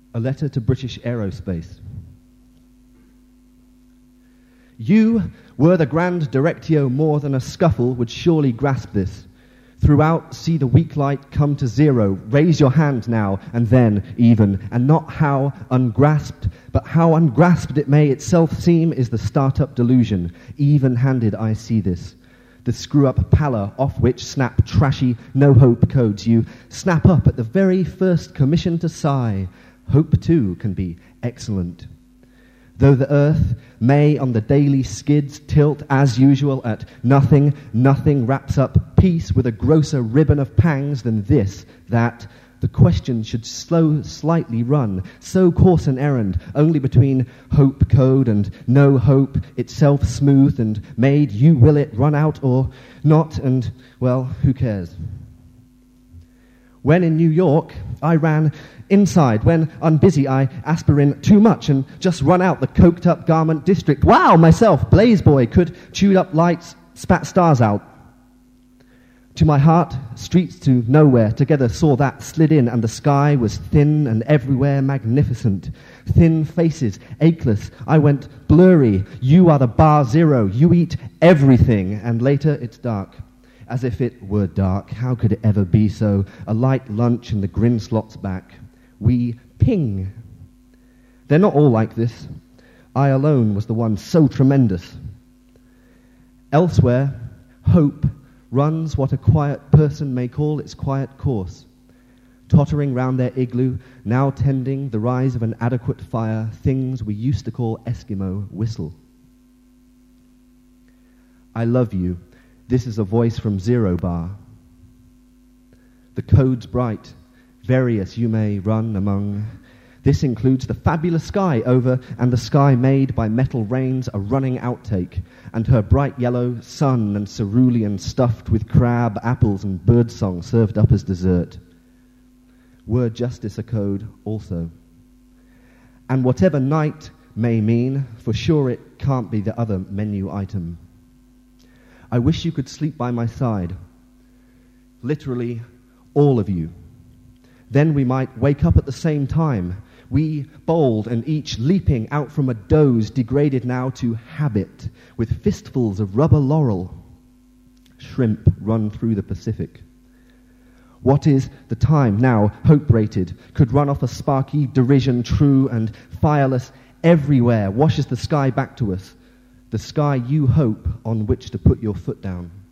A letter to British Aerospace. You were the grand directio, more than a scuffle would surely grasp this. Throughout, see the weak light come to zero. Raise your hand now, and then, even, and not how ungrasped, but how ungrasped it may itself seem is the start-up delusion. Even-handed I see this. The screw-up pallor off which snap trashy no-hope codes. You snap up at the very first commission to sigh. Hope, too, can be excellent. Though the earth may on the daily skids tilt as usual at nothing, nothing wraps up peace with a grosser ribbon of pangs than this, that the question should slightly run, so course an errand, only between hope code and no hope, itself smooth and made, you will it run out or not, and, well, who cares? When in New York, I ran inside. When unbusy, I aspirin too much and just run out the coked-up garment district. Wow, myself, blaze boy, could chewed up lights, spat stars out. To my heart, streets to nowhere, together saw that slid in, and the sky was thin and everywhere magnificent. Thin faces, acheless, I went blurry. You are the bar zero, you eat everything, and later it's dark. As if it were dark, how could it ever be so? A light lunch and the grin slots back. We ping. They're not all like this. I alone was the one so tremendous. Elsewhere, hope runs what a quiet person may call its quiet course, tottering round their igloo, now tending the rise of an adequate fire, things we used to call Eskimo whistle. I love you. This is a voice from Zero Bar. The code's bright, various you may run among. This includes the fabulous sky over and the sky made by metal rains, a running outtake, and her bright yellow sun and cerulean stuffed with crab, apples and birdsong served up as dessert. Word justice a code also. And whatever night may mean, for sure it can't be the other menu item. I wish you could sleep by my side. Literally, all of you. Then we might wake up at the same time. We bold and each leaping out from a doze degraded now to habit, with fistfuls of rubber laurel. Shrimp run through the Pacific. What is the time now, hope-rated, could run off a sparky derision true and fireless everywhere, washes the sky back to us. The sky you hope on which to put your foot down.